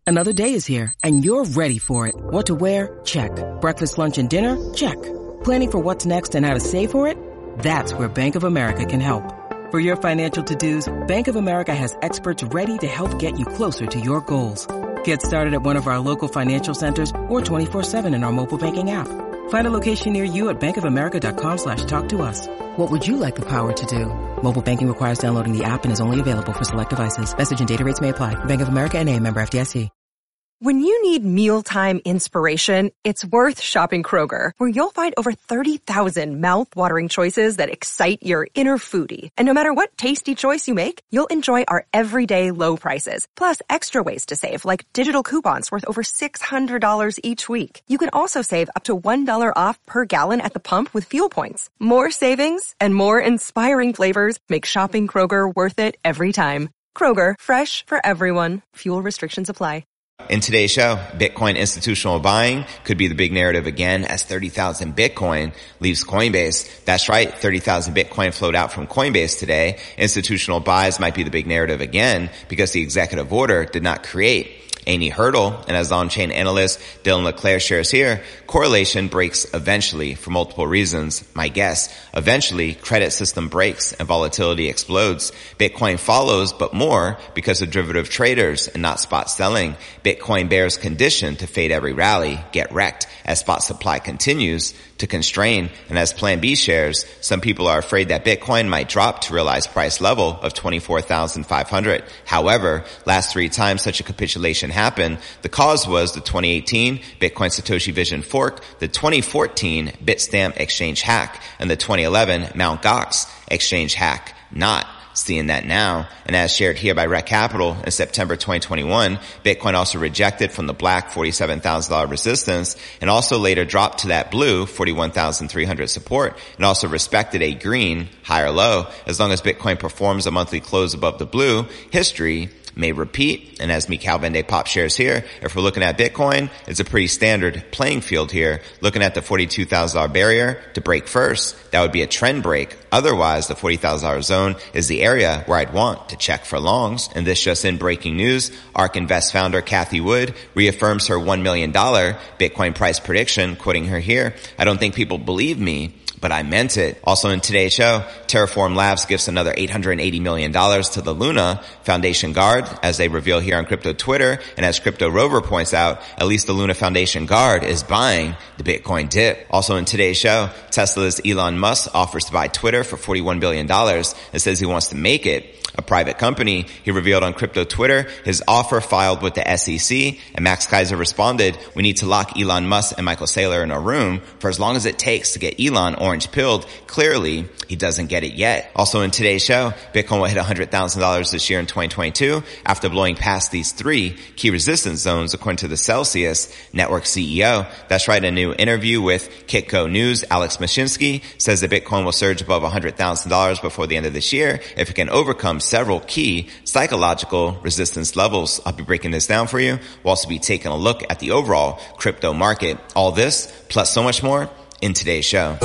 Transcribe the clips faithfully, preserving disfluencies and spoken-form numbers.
Another day is here, and you're ready for it. What to wear? Check. Breakfast, lunch, and dinner? Check. Planning for what's next and how to save for it? That's where Bank of America can help. For your financial to-dos, Bank of America has experts ready to help get you closer to your goals. Get started at one of our local financial centers or twenty-four seven in our mobile banking app. Find a location near you at bankofamerica.com slash talk to us. What would you like the power to do? Mobile banking requires downloading the app and is only available for select devices. Message and data rates may apply. Bank of America N A, member F D I C. When you need mealtime inspiration, it's worth shopping Kroger, where you'll find over thirty thousand mouth-watering choices that excite your inner foodie. And no matter what tasty choice you make, you'll enjoy our everyday low prices, plus extra ways to save, like digital coupons worth over six hundred dollars each week. You can also save up to one dollar off per gallon at the pump with fuel points. More savings and more inspiring flavors make shopping Kroger worth it every time. Kroger, fresh for everyone. Fuel restrictions apply. In today's show, Bitcoin institutional buying could be the big narrative again as thirty thousand Bitcoin leaves Coinbase. That's right, thirty thousand Bitcoin flowed out from Coinbase today. Institutional buys might be the big narrative again because the executive order did not create any hurdle. And as on-chain analyst Dylan LeClaire shares here, correlation breaks eventually for multiple reasons. My guess, eventually credit system breaks and volatility explodes. Bitcoin follows, but more because of derivative traders and not spot selling. Bitcoin bears condition to fade every rally, get wrecked as spot supply continues to constrain. And as Plan B shares, some people are afraid that Bitcoin might drop to realized price level of twenty-four thousand five hundred. However, last three times such a capitulation happened, the cause was the twenty eighteen Bitcoin Satoshi Vision fork, the twenty fourteen Bitstamp exchange hack, and the twenty eleven Mt. Gox exchange hack. Not seeing that now. And as shared here by Rec Capital in September twenty twenty-one, Bitcoin also rejected from the black forty-seven thousand dollars resistance and also later dropped to that blue forty-one thousand three hundred support and also respected a green higher low. As long as Bitcoin performs a monthly close above the blue, history may repeat. And as Mikhail Van de Pop shares here, if we're looking at Bitcoin, it's a pretty standard playing field here. Looking at the forty-two thousand dollars barrier to break first, that would be a trend break. Otherwise, the forty thousand dollars zone is the area where I'd want to check for longs. And this just in breaking news, ARK Invest founder Cathie Wood reaffirms her one million dollars Bitcoin price prediction, quoting her here, "I don't think people believe me, but I meant it." Also in today's show, Terraform Labs gives another eight hundred eighty million dollars to the Luna Foundation Guard, as they reveal here on Crypto Twitter. And as Crypto Rover points out, at least the Luna Foundation Guard is buying the Bitcoin dip. Also in today's show, Tesla's Elon Musk offers to buy Twitter for forty-one billion dollars and says he wants to make it a private company. He revealed on Crypto Twitter his offer filed with the S E C, and Max Kaiser responded, "We need to lock Elon Musk and Michael Saylor in a room for as long as it takes to get Elon orange pilled." Clearly, he doesn't get it yet. Also in today's show, Bitcoin will hit one hundred thousand dollars this year in twenty twenty-two after blowing past these three key resistance zones, according to the Celsius Network C E O. That's right, a new interview with Kitco News, Alex Mashinsky, says that Bitcoin will surge above one hundred thousand dollars before the end of this year if it can overcome several key psychological resistance levels. I'll be breaking this down for you. We'll also be taking a look at the overall crypto market. All this, plus so much more, in today's show.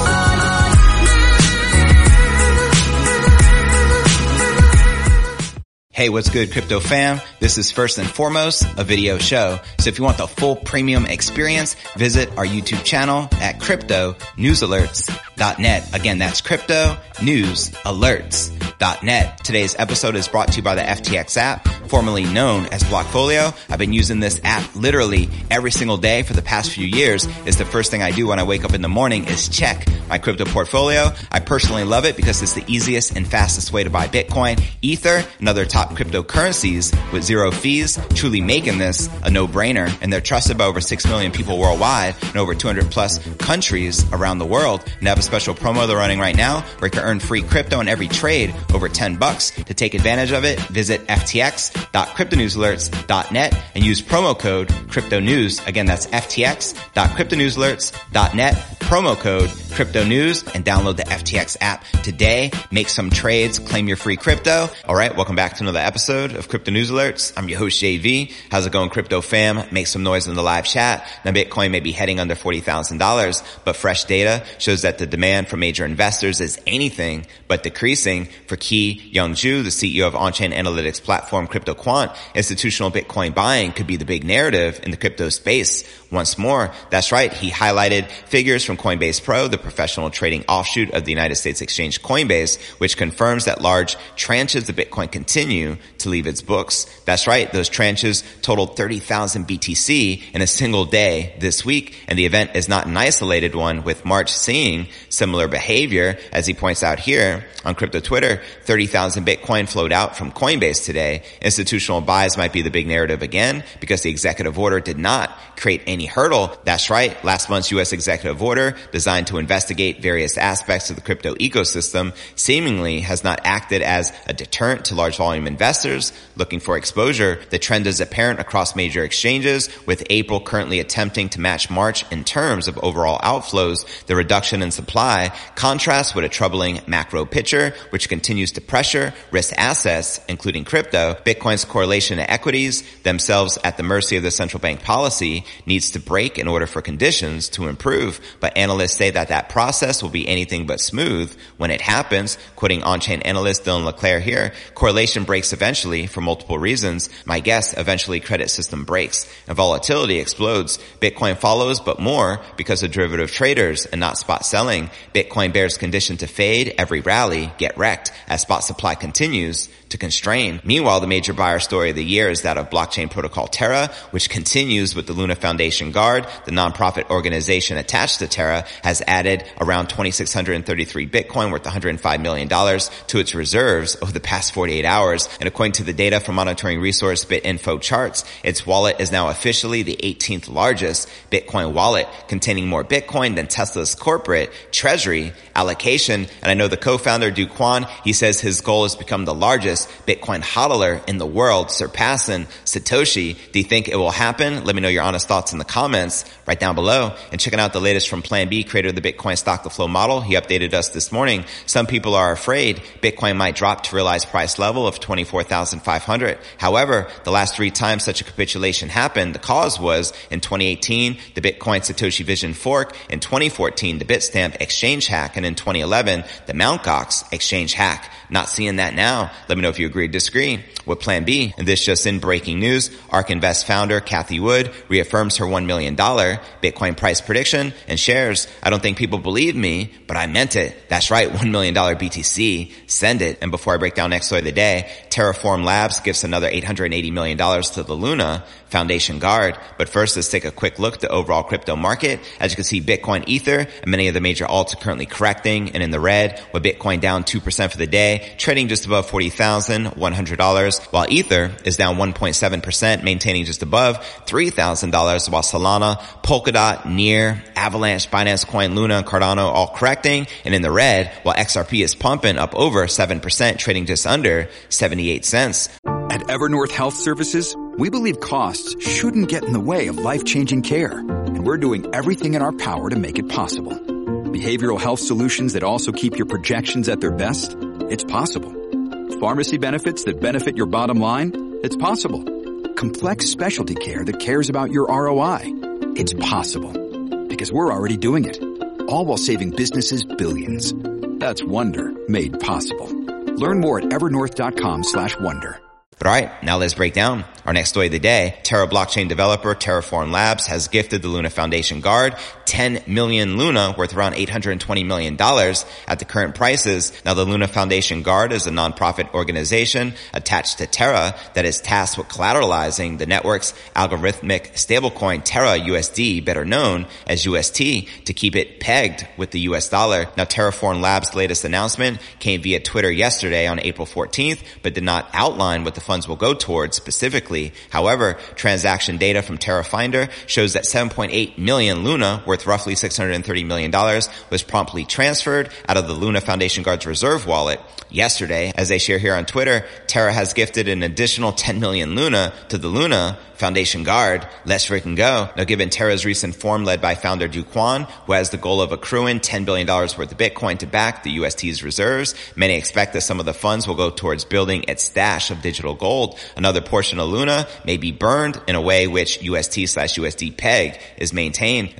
Hey, what's good, crypto fam? This is first and foremost a video show. So if you want the full premium experience, visit our YouTube channel at crypto news alerts dot net. Again, that's crypto news alerts dot net. Today's episode is brought to you by the F T X app, formerly known as Blockfolio. I've been using this app literally every single day for the past few years. It's the first thing I do when I wake up in the morning is check my crypto portfolio. I personally love it because it's the easiest and fastest way to buy Bitcoin, Ether, and other top cryptocurrencies with zero fees, truly making this a no-brainer. And they're trusted by over six million people worldwide and over two hundred plus countries around the world. And they have a special promo they're running right now where you can earn free crypto in every trade over ten bucks. To take advantage of it, visit f t x dot crypto news alerts dot net and use promo code CryptoNews. Again, that's f t x dot crypto news alerts dot net, promo code CryptoNews, and download the F T X app today. Make some trades, claim your free crypto. All right, welcome back to another episode of Crypto News Alerts. I'm your host, J V. How's it going, crypto fam? Make some noise in the live chat. Now, Bitcoin may be heading under forty thousand dollars, but fresh data shows that the demand from major investors is anything but decreasing. For Qi Young Ju, the C E O of on-chain analytics platform CryptoPunks Crypto Quant, institutional Bitcoin buying could be the big narrative in the crypto space. Once more, that's right, he highlighted figures from Coinbase Pro, the professional trading offshoot of the United States exchange Coinbase, which confirms that large tranches of Bitcoin continue to leave its books. That's right, those tranches totaled thirty thousand B T C in a single day this week, and the event is not an isolated one, with March seeing similar behavior. As he points out here on crypto Twitter, thirty thousand Bitcoin flowed out from Coinbase today. Institutional buys might be the big narrative again because the executive order did not create any hurdle. That's right, last month's U S executive order, designed to investigate various aspects of the crypto ecosystem, seemingly has not acted as a deterrent to large volume investors looking for exposure. The trend is apparent across major exchanges, with April currently attempting to match March in terms of overall outflows. The reduction in supply contrasts with a troubling macro picture, which continues to pressure risk assets, including crypto. Bitcoin's correlation to equities, themselves at the mercy of the central bank policy, needs to break in order for conditions to improve. But analysts say that that process will be anything but smooth when it happens. Quoting on-chain analyst Dylan LeClaire here, correlation breaks eventually for multiple reasons. My guess, eventually credit system breaks and volatility explodes. Bitcoin follows, but more because of derivative traders and not spot selling. Bitcoin bears condition to fade every rally, get wrecked, as spot supply continues to constrain. Meanwhile, the major buyer story of the year is that of blockchain protocol Terra, which continues with the Luna Foundation Guard. The nonprofit organization attached to Terra has added around two thousand six hundred thirty-three Bitcoin, worth one hundred five million dollars, to its reserves over the past forty-eight hours. And according to the data from monitoring resource BitInfo Charts, its wallet is now officially the eighteenth largest Bitcoin wallet, containing more Bitcoin than Tesla's corporate treasury allocation. And I know the co-founder, Do Kwon, he says his goal is to become the largest Bitcoin hodler in the world, surpassing Satoshi. Do you think it will happen? Let me know your honest thoughts in the comments right down below. And checking out the latest from Plan B, creator of the Bitcoin stock to flow model. He updated us this morning. Some people are afraid Bitcoin might drop to realized price level of twenty-four thousand five hundred. However, the last three times such a capitulation happened, the cause was in twenty eighteen, the Bitcoin Satoshi Vision fork, in twenty fourteen, the Bitstamp exchange hack, and in twenty eleven, the Mt. Gox exchange hack. Not seeing that now. Let me know if you agree or disagree with Plan B. And this just in breaking news, ARK Invest founder Cathie Wood reaffirms her one million dollars Bitcoin price prediction and shares, I don't think people believe me, but I meant it. That's right, one million dollars B T C. Send it. And before I break down next story of the day, Terraform Labs gives another eight hundred eighty million dollars to the Luna Foundation Guard. But first, let's take a quick look at the overall crypto market. As you can see, Bitcoin, Ether, and many of the major alts are currently correcting and in the red, with Bitcoin down two percent for the day, trading just above forty thousand one hundred dollars, while Ether is down one point seven percent, maintaining just above three thousand dollars, while Solana, Polkadot, Near, Avalanche, Binance Coin, Luna, and Cardano all correcting and in the red, while X R P is pumping up over seven percent, trading just under seventy-eight cents. At Evernorth Health Services, we believe costs shouldn't get in the way of life-changing care, and we're doing everything in our power to make it possible. Behavioral health solutions that also keep your projections at their best? It's possible. Pharmacy benefits that benefit your bottom line? It's possible. Complex specialty care that cares about your R O I? It's possible. Because we're already doing it. All while saving businesses billions. That's Wonder made possible. Learn more at evernorth.com slash wonder. But all right, now let's break down our next story of the day. Terra blockchain developer Terraform Labs has gifted the Luna Foundation Guard ten million Luna, worth around eight hundred twenty million dollars at the current prices. Now, the Luna Foundation Guard is a nonprofit organization attached to Terra that is tasked with collateralizing the network's algorithmic stablecoin Terra U S D, better known as U S T, to keep it pegged with the U S dollar. Now, Terraform Labs' latest announcement came via Twitter yesterday on April fourteenth, but did not outline what the funds will go towards specifically. However, transaction data from TerraFinder shows that seven point eight million Luna, worth roughly six hundred thirty million dollars, was promptly transferred out of the Luna Foundation Guard's reserve wallet yesterday. As they share here on Twitter, Terra has gifted an additional ten million Luna to the Luna Foundation Guard. Let's freaking go. Now, given Terra's recent form led by founder Do Kwon, who has the goal of accruing ten billion dollars worth of Bitcoin to back the U S T's reserves, many expect that some of the funds will go towards building its stash of digital gold. Another portion of Luna may be burned in a way which U S T slash U S D peg is maintained. As some additional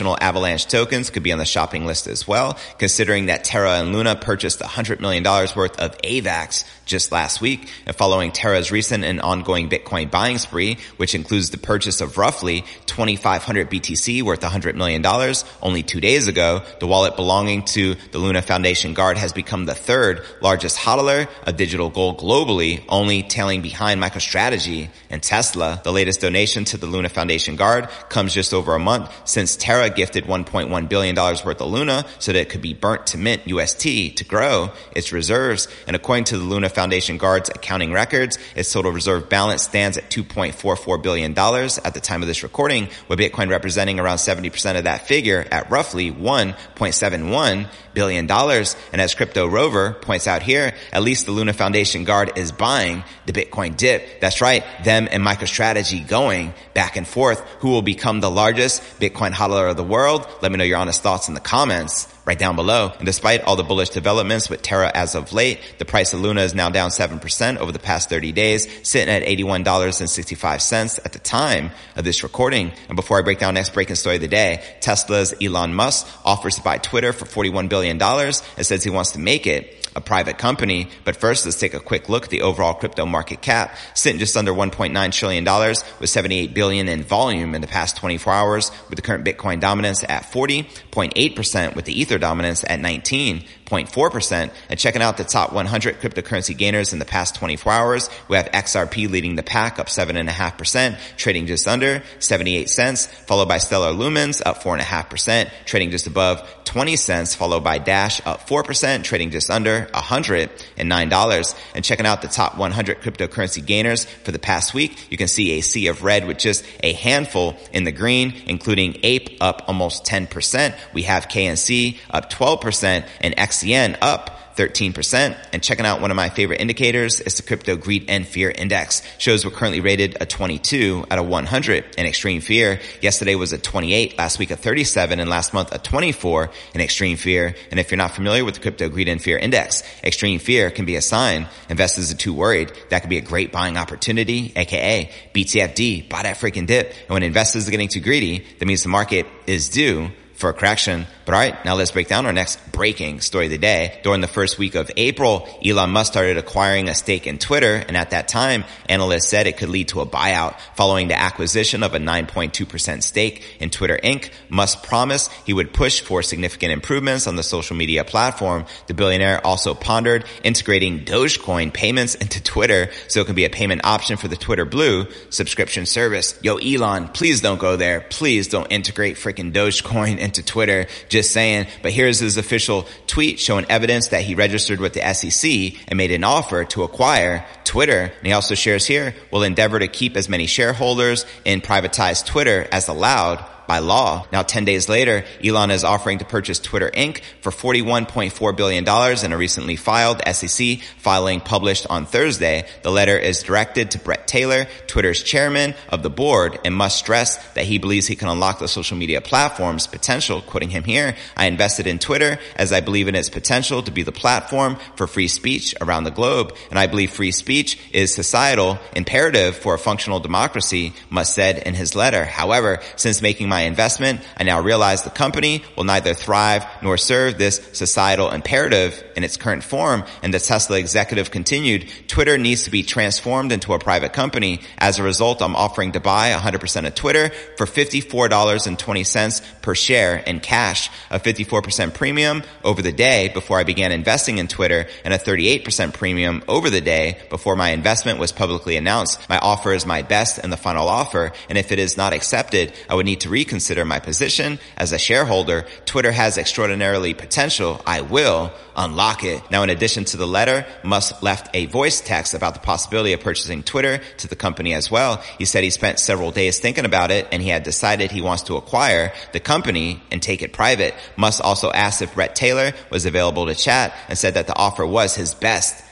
additional Avalanche tokens could be on the shopping list as well, considering that Terra and Luna purchased one hundred million dollars worth of A VAX just last week. And following Terra's recent and ongoing Bitcoin buying spree, which includes the purchase of roughly twenty-five hundred B T C worth one hundred million dollars only two days ago, the wallet belonging to the Luna Foundation Guard has become the third largest hodler of digital gold globally, only tailing behind MicroStrategy and Tesla. The latest donation to the Luna Foundation Guard comes just over a month since Terra gifted one point one billion dollars worth of Luna so that it could be burnt to mint U S T to grow its reserves. And according to the Luna Foundation Guard's accounting records, its total reserve balance stands at two point four four billion dollars at the time of this recording, with Bitcoin representing around seventy percent of that figure at roughly one point seven one billion dollars. And as Crypto Rover points out here, at least the Luna Foundation Guard is buying the Bitcoin dip. That's right, them and MicroStrategy going back and forth. Who will become the largest Bitcoin hodler of the world? Let me know your honest thoughts in the comments right down below. And despite all the bullish developments with Terra as of late, the price of Luna is now down seven percent over the past thirty days, sitting at eighty-one dollars and sixty-five cents at the time of this recording. And before I break down next breaking story of the day, Tesla's Elon Musk offers to buy Twitter for forty-one billion dollars and says he wants to make it a private company. But first, let's take a quick look at the overall crypto market cap, sitting just under one point nine trillion dollars with seventy-eight billion dollars in volume in the past twenty-four hours, with the current Bitcoin dominance at forty point eight percent, with the Ether dominance at nineteen point four percent. And checking out the top one hundred cryptocurrency gainers in the past twenty-four hours, we have X R P leading the pack up seven point five percent, trading just under seventy-eight cents, followed by Stellar Lumens up four point five percent, trading just above twenty cents, followed by Dash up four percent, trading just under one hundred nine dollars. And checking out the top one hundred cryptocurrency gainers for the past week, you can see a sea of red with just a handful in the green, including Ape up almost ten percent. We have K N C up twelve percent and X C N up thirteen percent. And checking out one of my favorite indicators is the Crypto Greed and Fear Index. Shows we're currently rated a twenty-two out of one hundred in extreme fear. Yesterday was a twenty-eight, last week a thirty-seven, and last month a twenty-four in extreme fear. And if you're not familiar with the Crypto Greed and Fear Index, extreme fear can be a sign investors are too worried. That could be a great buying opportunity, aka B T F D, buy that freaking dip. And when investors are getting too greedy, that means the market is due for a correction. But all right, now let's break down our next breaking story of the day. During the first week of April, Elon Musk started acquiring a stake in Twitter, and at that time, analysts said it could lead to a buyout. Following the acquisition of a nine point two percent stake in Twitter Incorporated, Musk promised he would push for significant improvements on the social media platform. The billionaire also pondered integrating Dogecoin payments into Twitter so it can be a payment option for the Twitter Blue subscription service. Yo, Elon, please don't go there. Please don't integrate freaking Dogecoin into Twitter. Just saying. But here's his official tweet showing evidence that he registered with the S E C and made an offer to acquire Twitter. And he also shares here, will endeavor to keep as many shareholders in privatized Twitter as allowed by law. Now, ten days later, Elon is offering to purchase Twitter Incorporated for forty-one point four billion dollars in a recently filed S E C filing published on Thursday. The letter is directed to Bret Taylor, Twitter's chairman of the board, and must stress that he believes he can unlock the social media platform's potential. Quoting him here, I invested in Twitter as I believe in its potential to be the platform for free speech around the globe, and I believe free speech is societal imperative for a functional democracy, Musk said in his letter. However, since making my investment, I now realize the company will neither thrive nor serve this societal imperative in its current form. And the Tesla executive continued, Twitter needs to be transformed into a private company. As a result, I'm offering to buy one hundred percent of Twitter for fifty-four dollars and twenty cents per share in cash, a fifty-four percent premium over the day before I began investing in Twitter, and a thirty-eight percent premium over the day before my investment was publicly announced. My offer is my best and the final offer, and if it is not accepted, I would need to reconsider my position as a shareholder. Twitter has extraordinarily potential. I will unlock it. Now, in addition to the letter, Musk left a voice text about the possibility of purchasing Twitter to the company as well. He said he spent several days thinking about it, and he had decided he wants to acquire the company and take it private. Musk also asked if Bret Taylor was available to chat and said that the offer was his best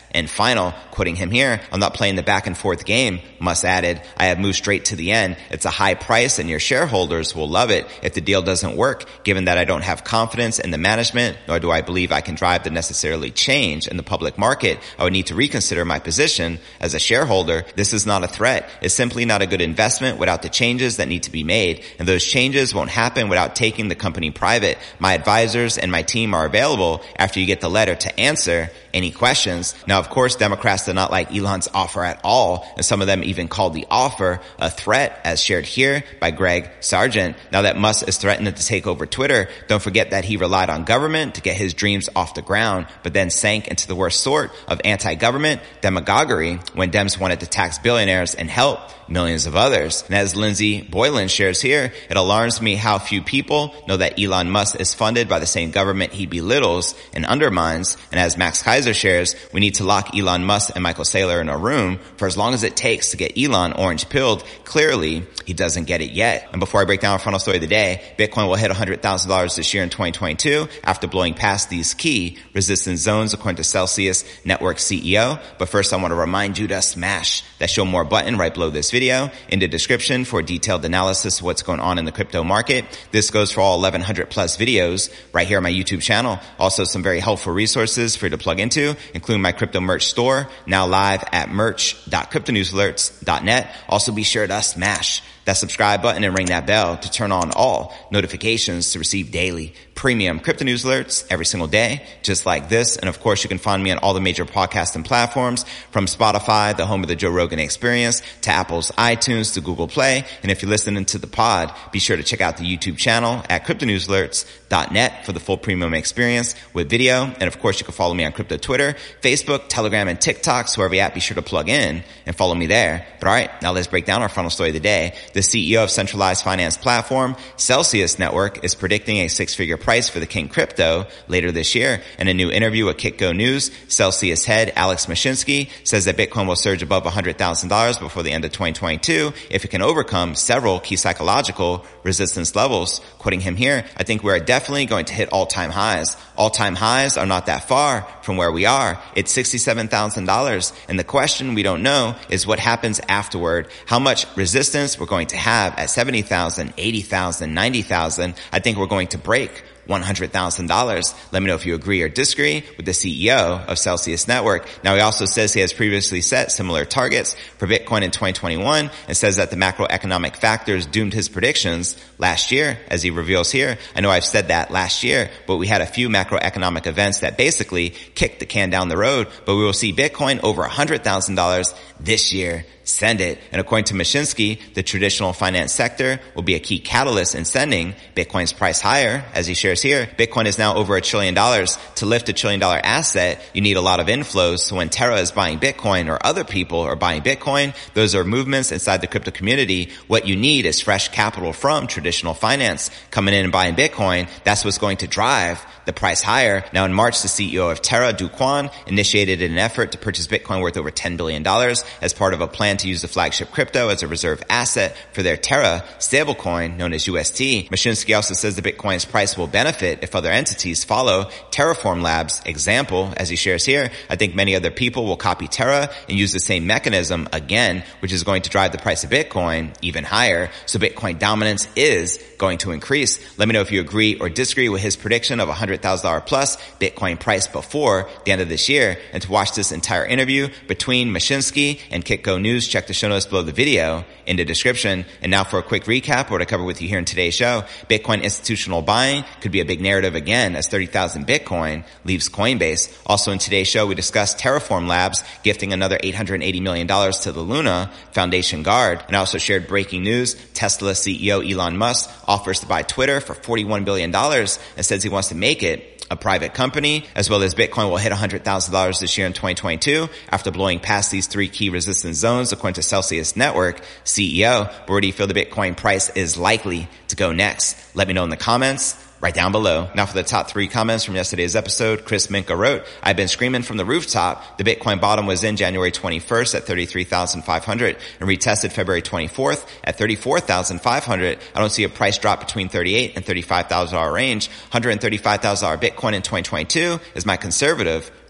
And final, quoting him here, I'm not playing the back and forth game. Musk added, I have moved straight to the end. It's a high price and your shareholders will love it if the deal doesn't work, given that I don't have confidence in the management, nor do I believe I can drive the necessarily change in the public market. I would need to reconsider my position as a shareholder. This is not a threat. It's simply not a good investment without the changes that need to be made. And those changes won't happen without taking the company private. My advisors and my team are available after you get the letter to answer any questions. Now, of course, Democrats did not like Elon's offer at all, and some of them even called the offer a threat, as shared here by Greg Sargent. Now that Musk is threatening to take over Twitter, don't forget that he relied on government to get his dreams off the ground, but then sank into the worst sort of anti-government demagoguery when Dems wanted to tax billionaires and help millions of others. And as Lindsay Boylan shares here, it alarms me how few people know that Elon Musk is funded by the same government he belittles and undermines. And as Max Kaiser shares, we need to lock Elon Musk and Michael Saylor in a room for as long as it takes to get Elon orange pilled. Clearly, he doesn't get it yet. And before I break down our final story of the day, Bitcoin will hit one hundred thousand dollars this year in twenty twenty-two after blowing past these key resistance zones according to Celsius Network C E O. But first, I want to remind you to smash that show more button right below this video in the description for a detailed analysis of what's going on in the crypto market. This goes for all eleven hundred plus videos right here on my YouTube channel. Also, some very helpful resources for you to plug into, including my crypto merch store, now live at merch dot crypto news alerts dot net. Also, be sure to smash that subscribe button and ring that bell to turn on all notifications to receive daily premium crypto news alerts every single day, just like this. And of course, you can find me on all the major podcasting platforms, from Spotify, the home of the Joe Rogan Experience, to Apple's iTunes, to Google Play. And if you're listening to the pod, be sure to check out the YouTube channel at crypto news alerts dot net for the full premium experience with video. And of course, you can follow me on crypto Twitter, Facebook, Telegram, and TikTok. So wherever you're at, be sure to plug in and follow me there. But all right, now let's break down our final story of the day. The C E O of centralized finance platform Celsius Network is predicting a six-figure price for the King Crypto later this year. In a new interview with Kitco News, Celsius head Alex Mashinsky says that Bitcoin will surge above one hundred thousand dollars before the end of twenty twenty-two if it can overcome several key psychological resistance levels. Quoting him here, I think we're definitely going to hit all-time highs. All-time highs are not that far from where we are. It's sixty-seven thousand dollars. And the question we don't know is what happens afterward, how much resistance we're going to have at seventy thousand, eighty thousand, ninety thousand. I think we're going to break one hundred thousand dollars. Let me know if you agree or disagree with the C E O of Celsius Network. Now, he also says he has previously set similar targets for Bitcoin in twenty twenty-one and says that the macroeconomic factors doomed his predictions last year, as he reveals here. I know I've said that last year, but we had a few macroeconomic events that basically kicked the can down the road, but we will see Bitcoin over one hundred thousand dollars this year. Send it. And according to Mashinsky, the traditional finance sector will be a key catalyst in sending Bitcoin's price higher. As he shares here, Bitcoin is now over a trillion dollars. To lift a trillion dollar asset, you need a lot of inflows. So when Terra is buying Bitcoin or other people are buying Bitcoin, those are movements inside the crypto community. What you need is fresh capital from traditional finance coming in and buying Bitcoin. That's what's going to drive the price higher. Now, in March, the C E O of Terra, Do Kwon, initiated an effort to purchase Bitcoin worth over ten billion dollars as part of a plan to use the flagship crypto as a reserve asset for their Terra stablecoin known as U S T. Mashinsky also says the Bitcoin's price will benefit if other entities follow Terraform Labs' example. As he shares here, I think many other people will copy Terra and use the same mechanism again, which is going to drive the price of Bitcoin even higher. So Bitcoin dominance is going to increase. Let me know if you agree or disagree with his prediction of one hundred thousand dollars plus Bitcoin price before the end of this year. And to watch this entire interview between Mashinsky and Kitco News, check the show notes below the video in the description. And now for a quick recap, what I cover with you here in today's show. Bitcoin institutional buying could be a big narrative again as thirty thousand Bitcoin leaves Coinbase. Also in today's show, we discussed Terraform Labs gifting another eight hundred eighty million dollars to the Luna Foundation Guard. And I also shared breaking news. Tesla C E O Elon Musk offers to buy Twitter for forty-one billion dollars and says he wants to make it a private company, as well as Bitcoin will hit one hundred thousand dollars this year in twenty twenty-two after blowing past these three key resistance zones according to Celsius Network C E O. But where do you feel the Bitcoin price is likely to go next? Let me know in the comments right down below. Now for the top three comments from yesterday's episode, Chris Minka wrote, I've been screaming from the rooftop. The Bitcoin bottom was in January twenty-first at thirty-three thousand five hundred and retested February twenty-fourth at thirty-four thousand five hundred. I don't see a price drop between thirty-eight and thirty-five thousand dollars range. one hundred thirty-five thousand dollars Bitcoin in twenty twenty-two is my conservative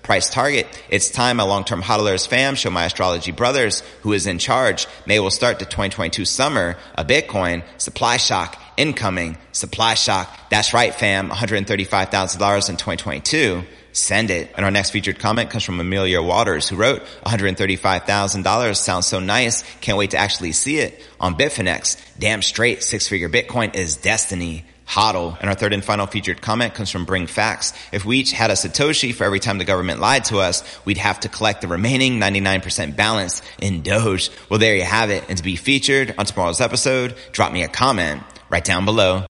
Price target. It's time my long-term hodlers fam show my astrology brothers who is in charge. May will start the twenty twenty-two summer of Bitcoin. Supply shock. Incoming. Supply shock. That's right, fam. one hundred thirty-five thousand dollars in twenty twenty-two. Send it. And our next featured comment comes from Amelia Waters, who wrote, one hundred thirty-five thousand dollars sounds so nice. Can't wait to actually see it on Bitfinex. Damn straight. Six-figure Bitcoin is destiny. Hodl. And our third and final featured comment comes from Bring Facts. If we each had a Satoshi for every time the government lied to us, we'd have to collect the remaining ninety-nine percent balance in Doge. Well, there you have it. And to be featured on tomorrow's episode, drop me a comment right down below.